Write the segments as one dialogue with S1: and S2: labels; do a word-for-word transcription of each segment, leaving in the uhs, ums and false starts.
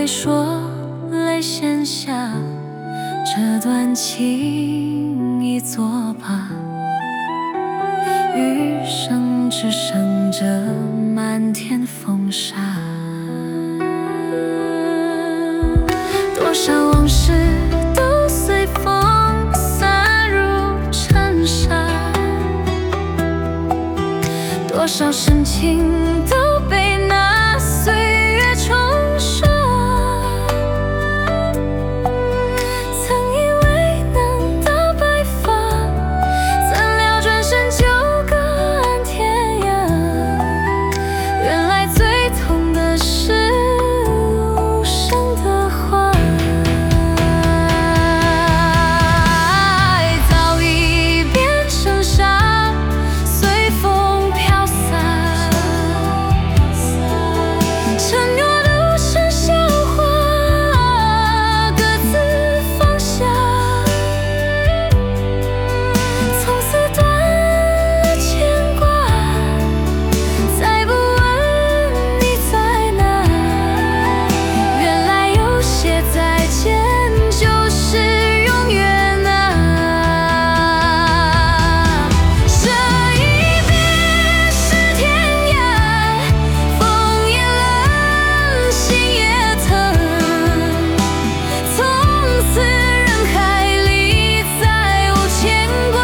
S1: 说泪先下，这段情已作罢。余生只剩这漫天风沙，多少往事都随风散入尘沙，多少深情都被那岁月冲刷。曾以为能到白发，怎料转身就各安天涯。原来最痛的是无声的话，爱早已变成沙，随风飘散。承诺都是笑话，各自放下。从此断了牵挂，再不问你在哪。原来有些再见就是永远啊。这一别是天涯，风也冷，心也疼。从此人海里再无牵挂，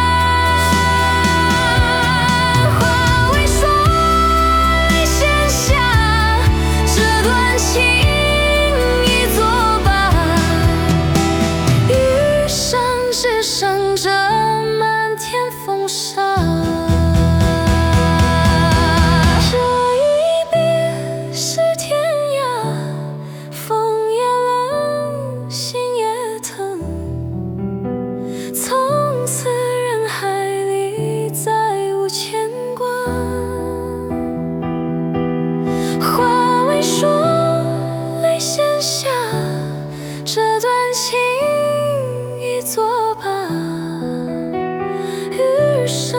S1: 话未说泪先下，这段情已作罢。余生只剩这漫天风沙。这一别是天涯，风也冷，心也疼。从此人海里再无牵挂，话未说泪先下，这段情已作罢。余生